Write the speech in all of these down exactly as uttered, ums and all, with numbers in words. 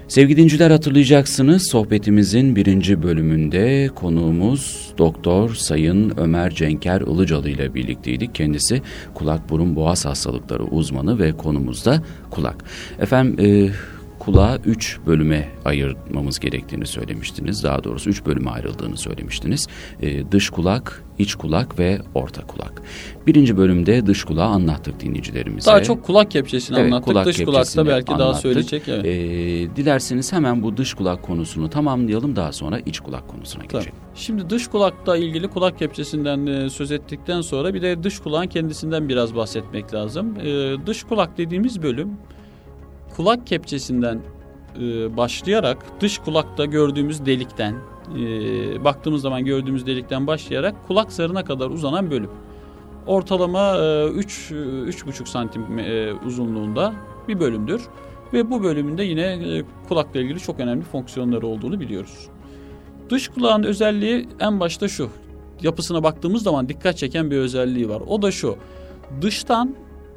Sevgili dinciler, hatırlayacaksınız, sohbetimizin birinci bölümünde konuğumuz Doktor Sayın Ömer Cenker Ilıcalı ile birlikteydik. Kendisi kulak burun boğaz hastalıkları uzmanı ve konumuz da kulak. Efendim e, kulağı üç bölüme ayırmamız gerektiğini söylemiştiniz. Daha doğrusu üç bölüme ayrıldığını söylemiştiniz. E, dış kulak, iç kulak ve orta kulak. Birinci bölümde dış kulağı anlattık dinleyicilerimize. Daha çok kulak kepçesini evet, anlattık. Kulak dış kulakta belki anlattık. daha söyleyecek. Evet. E, dilerseniz hemen bu dış kulak konusunu tamamlayalım. Daha sonra iç kulak konusuna geçelim. Şimdi dış kulakla ilgili kulak kepçesinden söz ettikten sonra bir de dış kulağın kendisinden biraz bahsetmek lazım. E, dış kulak dediğimiz bölüm kulak kepçesinden e, başlayarak dış kulakta gördüğümüz delikten, e, baktığımız zaman gördüğümüz delikten başlayarak kulak zarına kadar uzanan bölüm. Ortalama e, üç üç buçuk santim e, uzunluğunda bir bölümdür. Ve bu bölümünde yine e, kulakla ilgili çok önemli fonksiyonları olduğunu biliyoruz. Dış kulağın özelliği en başta şu. Yapısına baktığımız zaman dikkat çeken bir özelliği var. O da şu. Dıştan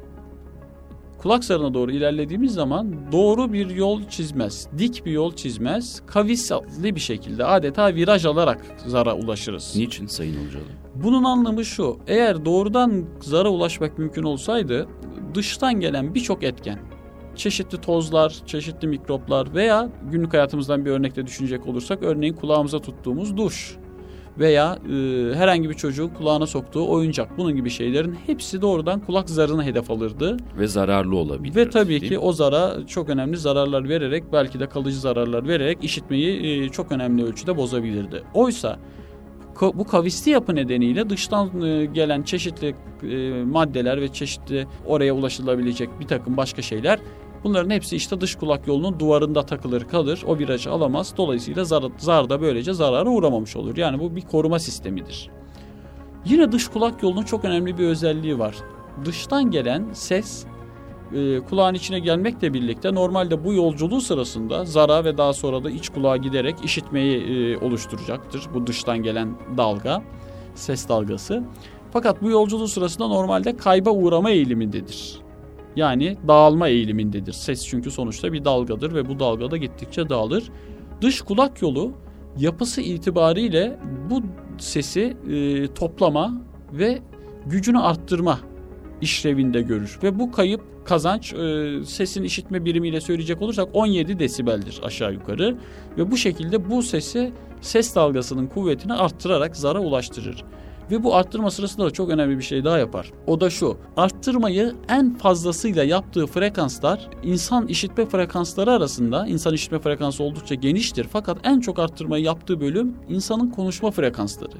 kulak zarına doğru ilerlediğimiz zaman doğru bir yol çizmez, dik bir yol çizmez, kavisli bir şekilde adeta viraj alarak zara ulaşırız. Niçin Sayın Ilıcalı? Bunun anlamı şu, eğer doğrudan zara ulaşmak mümkün olsaydı dıştan gelen birçok etken, çeşitli tozlar, çeşitli mikroplar veya günlük hayatımızdan bir örnekle düşünecek olursak örneğin kulağımıza tuttuğumuz duş veya e, herhangi bir çocuğun kulağına soktuğu oyuncak, bunun gibi şeylerin hepsi doğrudan kulak zarına hedef alırdı. Ve zararlı olabilir. Ve tabii ki o zara çok önemli zararlar vererek, belki de kalıcı zararlar vererek işitmeyi e, çok önemli ölçüde bozabilirdi. Oysa ko- bu kavisli yapı nedeniyle dıştan e, gelen çeşitli e, maddeler ve çeşitli oraya ulaşılabilecek bir takım başka şeyler, bunların hepsi işte dış kulak yolunun duvarında takılır kalır. O virajı alamaz. Dolayısıyla zar, zar da böylece zarara uğramamış olur. Yani bu bir koruma sistemidir. Yine dış kulak yolunun çok önemli bir özelliği var. Dıştan gelen ses e, kulağın içine gelmekle birlikte normalde bu yolculuğu sırasında zara ve daha sonra da iç kulağa giderek işitmeyi e, oluşturacaktır. Bu dıştan gelen dalga, ses dalgası. Fakat bu yolculuğu sırasında normalde kayba uğrama eğilimindedir. Yani dağılma eğilimindedir. Ses çünkü sonuçta bir dalgadır ve bu dalga da gittikçe dağılır. Dış kulak yolu yapısı itibariyle bu sesi e, toplama ve gücünü arttırma işlevinde görür. Ve bu kayıp kazanç e, sesin işitme birimiyle söyleyecek olursak on yedi desibeldir aşağı yukarı. Ve bu şekilde bu sesi, ses dalgasının kuvvetini arttırarak zara ulaştırır. Ve bu arttırma sırasında da çok önemli bir şey daha yapar. O da şu: arttırmayı en fazlasıyla yaptığı frekanslar insan işitme frekansları arasında, insan işitme frekansı oldukça geniştir. Fakat en çok arttırmayı yaptığı bölüm insanın konuşma frekansları.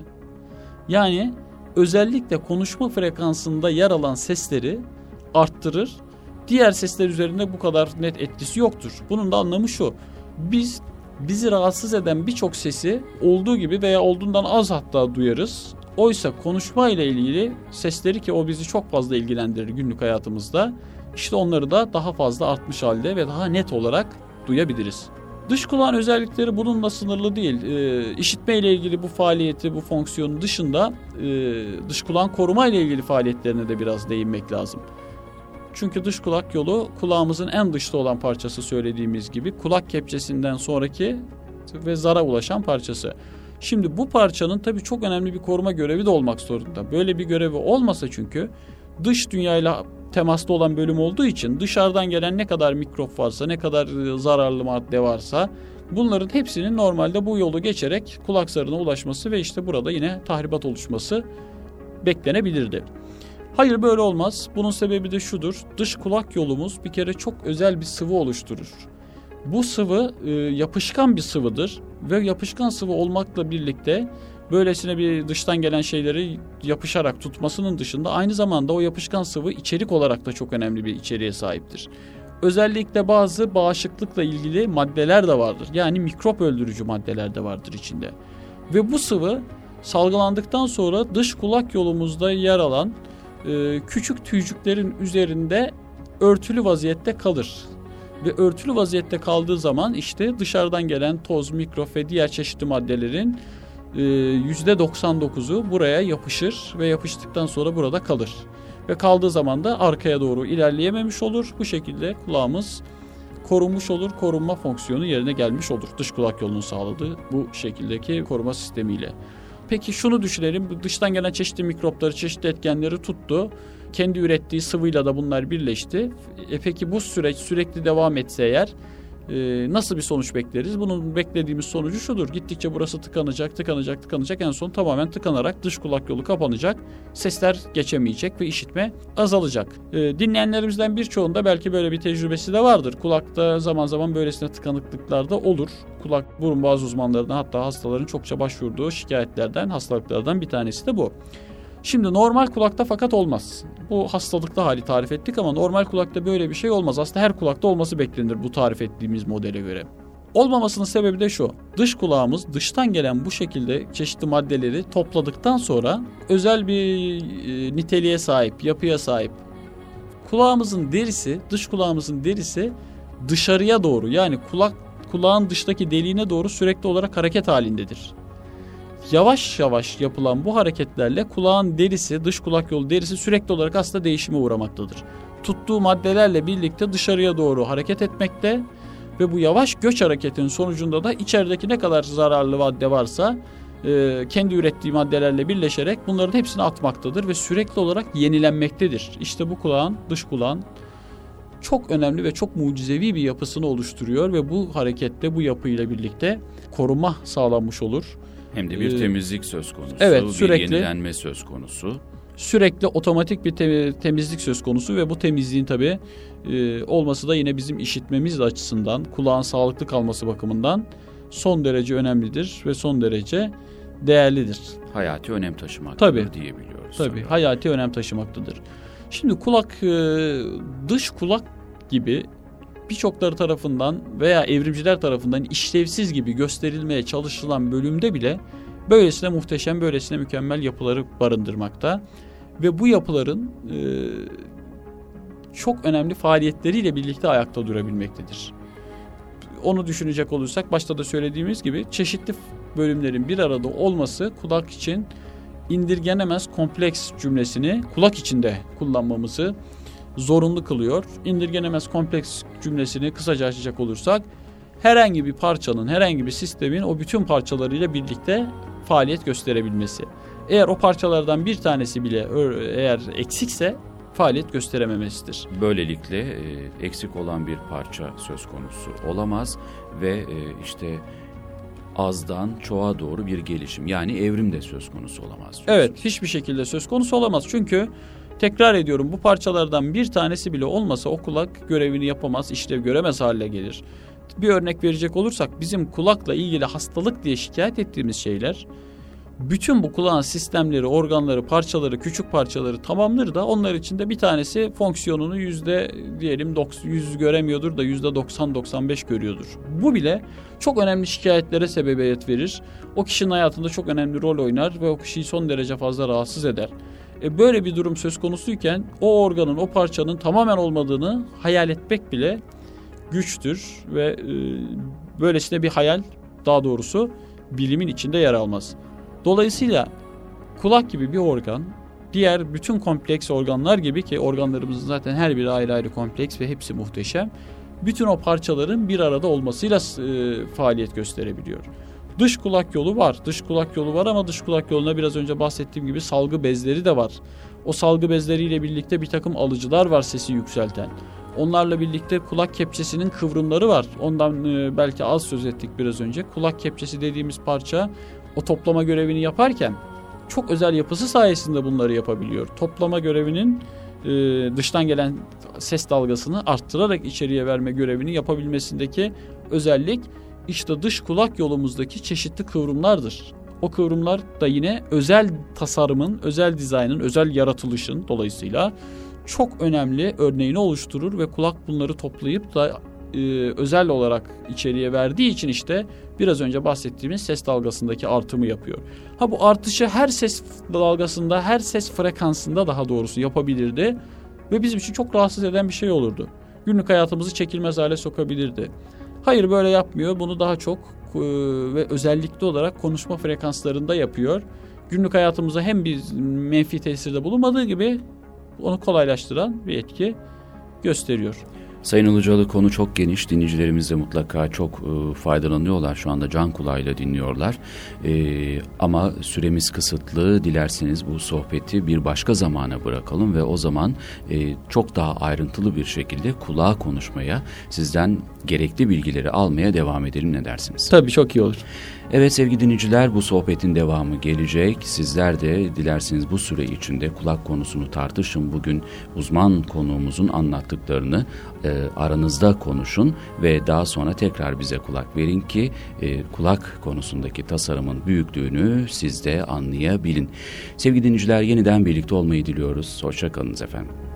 Yani özellikle konuşma frekansında yer alan sesleri arttırır. Diğer sesler üzerinde bu kadar net etkisi yoktur. Bunun da anlamı şu: biz bizi rahatsız eden birçok sesi olduğu gibi veya olduğundan az hatta duyarız. Oysa konuşma ile ilgili sesleri, ki o bizi çok fazla ilgilendirir günlük hayatımızda, işte onları da daha fazla artmış halde ve daha net olarak duyabiliriz. Dış kulağın özellikleri bununla sınırlı değil. E, işitme ile ilgili bu faaliyeti, bu fonksiyonun dışında e, dış kulağın koruma ile ilgili faaliyetlerine de biraz değinmek lazım. Çünkü dış kulak yolu kulağımızın en dışta olan parçası, söylediğimiz gibi kulak kepçesinden sonraki ve zara ulaşan parçası. Şimdi bu parçanın tabii çok önemli bir koruma görevi de olmak zorunda. Böyle bir görevi olmasa, çünkü dış dünyayla temasta olan bölüm olduğu için dışarıdan gelen ne kadar mikrop varsa, ne kadar zararlı madde varsa bunların hepsinin normalde bu yolu geçerek kulak zarına ulaşması ve işte burada yine tahribat oluşması beklenebilirdi. Hayır, böyle olmaz. Bunun sebebi de şudur: dış kulak yolumuz bir kere çok özel bir sıvı oluşturur. Bu sıvı e, yapışkan bir sıvıdır ve yapışkan sıvı olmakla birlikte böylesine bir dıştan gelen şeyleri yapışarak tutmasının dışında aynı zamanda o yapışkan sıvı içerik olarak da çok önemli bir içeriğe sahiptir. Özellikle bazı bağışıklıkla ilgili maddeler de vardır. Yani mikrop öldürücü maddeler de vardır içinde. Ve bu sıvı salgılandıktan sonra dış kulak yolumuzda yer alan e, küçük tüycüklerin üzerinde örtülü vaziyette kalır. Ve örtülü vaziyette kaldığı zaman işte dışarıdan gelen toz, mikrop ve diğer çeşitli maddelerin e, yüzde doksan dokuzu buraya yapışır ve yapıştıktan sonra burada kalır. Ve kaldığı zaman da arkaya doğru ilerleyememiş olur. Bu şekilde kulağımız korunmuş olur, korunma fonksiyonu yerine gelmiş olur. Dış kulak yolunun sağladığı bu şekildeki koruma sistemiyle. Peki şunu düşünelim, dıştan gelen çeşitli mikropları, çeşitli etkenleri tuttu. Kendi ürettiği sıvıyla da bunlar birleşti. E peki bu süreç sürekli devam etse eğer e, nasıl bir sonuç bekleriz? Bunun beklediğimiz sonucu şudur. Gittikçe burası tıkanacak, tıkanacak, tıkanacak. En son tamamen tıkanarak dış kulak yolu kapanacak. Sesler geçemeyecek ve işitme azalacak. E, dinleyenlerimizden birçoğunda belki böyle bir tecrübesi de vardır. Kulakta zaman zaman böylesine tıkanıklıklar da olur. Kulak, burun, boğaz uzmanlarına, hatta hastaların çokça başvurduğu şikayetlerden, hastalıklardan bir tanesi de bu. Şimdi normal kulakta fakat olmaz. Bu hastalıkta hali tarif ettik ama normal kulakta böyle bir şey olmaz. Aslında her kulakta olması beklenir bu tarif ettiğimiz modele göre. Olmamasının sebebi de şu. Dış kulağımız dıştan gelen bu şekilde çeşitli maddeleri topladıktan sonra özel bir e, niteliğe sahip, yapıya sahip. Kulağımızın derisi, dış kulağımızın derisi dışarıya doğru, yani kulak kulağın dıştaki deliğine doğru sürekli olarak hareket halindedir. Yavaş yavaş yapılan bu hareketlerle kulağın derisi, dış kulak yolu derisi sürekli olarak aslında değişime uğramaktadır. Tuttuğu maddelerle birlikte dışarıya doğru hareket etmekte ve bu yavaş göç hareketinin sonucunda da içerideki ne kadar zararlı madde varsa e, kendi ürettiği maddelerle birleşerek bunların hepsini atmaktadır ve sürekli olarak yenilenmektedir. İşte bu kulağın, dış kulağın çok önemli ve çok mucizevi bir yapısını oluşturuyor ve bu hareketle, bu yapıyla birlikte koruma sağlanmış olur. Hem de bir ee, temizlik söz konusu, evet, bir sürekli, yenilenme söz konusu. Sürekli otomatik bir te- temizlik söz konusu ve bu temizliğin tabii e, olması da yine bizim işitmemiz açısından, kulağın sağlıklı kalması bakımından son derece önemlidir ve son derece değerlidir. Hayati önem taşımaktadır tabii, diyebiliyoruz. Tabii, tabii, hayati önem taşımaktadır. Şimdi kulak, e, dış kulak gibi birçokları tarafından veya evrimciler tarafından işlevsiz gibi gösterilmeye çalışılan bölümde bile böylesine muhteşem, böylesine mükemmel yapıları barındırmakta. Ve bu yapıların e, çok önemli faaliyetleriyle birlikte ayakta durabilmektedir. Onu düşünecek olursak başta da söylediğimiz gibi çeşitli bölümlerin bir arada olması kulak için indirgenemez kompleks cümlesini kulak içinde kullanmamızı zorunlu kılıyor. İndirgenemez kompleks cümlesini kısaca açacak olursak herhangi bir parçanın, herhangi bir sistemin o bütün parçalarıyla birlikte faaliyet gösterebilmesi. Eğer o parçalardan bir tanesi bile eğer eksikse faaliyet gösterememesidir. Böylelikle e, eksik olan bir parça söz konusu olamaz ve e, işte azdan çoğa doğru bir gelişim, yani evrim de söz konusu olamaz diyorsunuz. Evet, hiçbir şekilde söz konusu olamaz. Çünkü tekrar ediyorum, bu parçalardan bir tanesi bile olmasa o kulak görevini yapamaz, işlev göremez hale gelir. Bir örnek verecek olursak bizim kulakla ilgili hastalık diye şikayet ettiğimiz şeyler, bütün bu kulağın sistemleri, organları, parçaları, küçük parçaları tamamlar da onlar içinde bir tanesi fonksiyonunu yüzde diyelim yüz göremiyordur da yüzde doksan doksan beş görüyordur. Bu bile çok önemli şikayetlere sebebiyet verir. O kişinin hayatında çok önemli rol oynar ve o kişiyi son derece fazla rahatsız eder. E böyle bir durum söz konusuyken o organın, o parçanın tamamen olmadığını hayal etmek bile güçtür ve e, böylesine bir hayal, daha doğrusu bilimin içinde yer almaz. Dolayısıyla kulak gibi bir organ, diğer bütün kompleks organlar gibi, ki organlarımızın zaten her biri ayrı ayrı kompleks ve hepsi muhteşem, bütün o parçaların bir arada olmasıyla e, faaliyet gösterebiliyor. Dış kulak yolu var. Dış kulak yolu var ama dış kulak yoluna biraz önce bahsettiğim gibi salgı bezleri de var. O salgı bezleriyle birlikte bir takım alıcılar var sesi yükselten. Onlarla birlikte kulak kepçesinin kıvrımları var. Ondan e, belki az söz ettik biraz önce. Kulak kepçesi dediğimiz parça o toplama görevini yaparken çok özel yapısı sayesinde bunları yapabiliyor. Toplama görevinin e, dıştan gelen ses dalgasını arttırarak içeriye verme görevini yapabilmesindeki özellik işte dış kulak yolumuzdaki çeşitli kıvrımlardır. O kıvrımlar da yine özel tasarımın, özel dizaynın, özel yaratılışın dolayısıyla çok önemli örneğini oluşturur ve kulak bunları toplayıp da e, özel olarak içeriye verdiği için işte biraz önce bahsettiğimiz ses dalgasındaki artımı yapıyor. Ha bu artışı her ses dalgasında, her ses frekansında daha doğrusu yapabilirdi ve bizim için çok rahatsız eden bir şey olurdu. Günlük hayatımızı çekilmez hale sokabilirdi. Hayır, böyle yapmıyor. Bunu daha çok e, ve özellikli olarak konuşma frekanslarında yapıyor. Günlük hayatımıza hem bir menfi tesirde bulunmadığı gibi onu kolaylaştıran bir etki gösteriyor. Sayın Ilıcalı, konu çok geniş. Dinleyicilerimiz de mutlaka çok e, faydalanıyorlar. Şu anda can kulağıyla dinliyorlar. E, ama süremiz kısıtlı. Dilerseniz bu sohbeti bir başka zamana bırakalım ve o zaman e, çok daha ayrıntılı bir şekilde kulağa konuşmaya, sizden gerekli bilgileri almaya devam edelim. Ne dersiniz? Tabii, çok iyi olur. Evet sevgili dinleyiciler, bu sohbetin devamı gelecek. Sizler de dilerseniz bu süre içinde kulak konusunu tartışın. Bugün uzman konuğumuzun anlattıklarını e, aranızda konuşun ve daha sonra tekrar bize kulak verin ki e, kulak konusundaki tasarımın büyüklüğünü siz de anlayabilin. Sevgili dinleyiciler, yeniden birlikte olmayı diliyoruz. Hoşça kalınız efendim.